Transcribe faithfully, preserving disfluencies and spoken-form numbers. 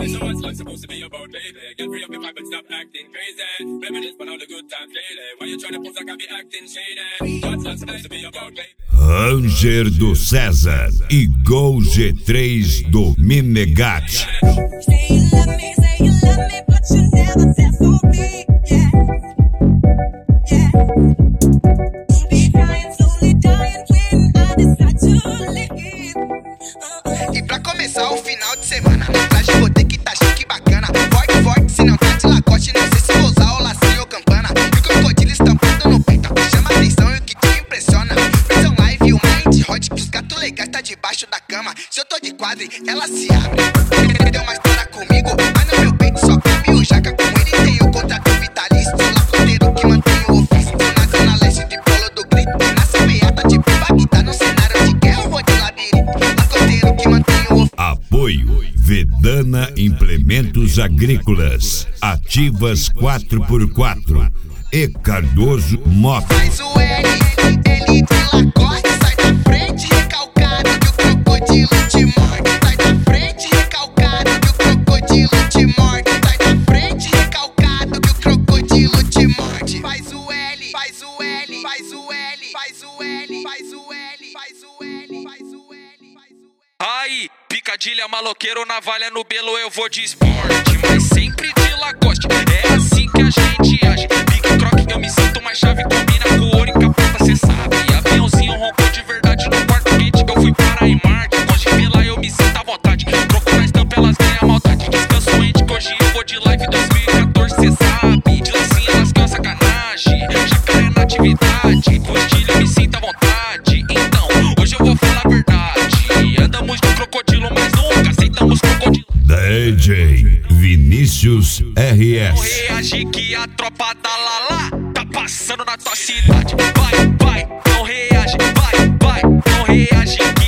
So what's life supposed to be about, baby? Get free up your mind, but stop acting crazy. Reminisce on all the good times lately. Why you trying to pose like I be acting shady? What's life supposed to be about, baby? Ranger do César e Gol G três do Minegat. Say you love me, say you love me, but you never said for me. Yeah, yeah. Be crying, slowly dying when I decide to leave. Uh-uh. E pra começar o final de semana, no traje vou ter que tá chique bacana. Forte, forte, se não tá de lacoste, não sei se vou usar o lacinho ou campana. E o crocodilo estampado no peito, chama atenção e o que te impressiona. Versão live, o mind hot, que os gatos legais tá debaixo da cama. Se eu tô de quadre, ela se abre. Deu uma história comigo, mas no meu peito só cabe o jaca. Com ele tem o contrato vitalício, sou lacoteiro que mantém o ofício. Na zona leste de polo do grito, na semeada de Bagdá. No cenário de guerra eu vou de labirinto, lacoteiro que mantém o ofício. Apoio Vedana Implementos Agrícolas, Ativas quatro por quatro e Cardoso Moto. Faz o L, L de lacoste, sai da frente recalcado que o crocodilo te morde. Sai da frente recalcado que o crocodilo te morde. Sai da frente recalcado que o crocodilo te morde. Faz o L, faz o L, faz o L, faz o L, faz o L, faz o L, faz o L, faz o L. Aí, picadilha, maloqueiro, navalha no belo, eu vou de esporte, mas sempre de lacoste. É assim que a gente age. Pique croque, eu me sinto mais chave. Combina com ouro e capota, cê sabe. Aviãozinho roncou de verdade no quarto quente. Eu fui para em Marte, longe de lá eu me sinto à vontade. Troco na estampa, elas têm a maldade. Descanso ente, que hoje eu vou de live dois mil e quatorze, cê sabe. De lacinha elas ganham sacanagem. Jacaré na atividade, com estilo eu me sinto à vontade. Então, hoje eu vou falar a verdade. Andamos de crocodilo, mas nunca aceitamos crocodilo. D J Vinícius R Não S. reage que a tropa da Lala tá passando na tua cidade. Vai, vai, não reage, vai, vai, não reage que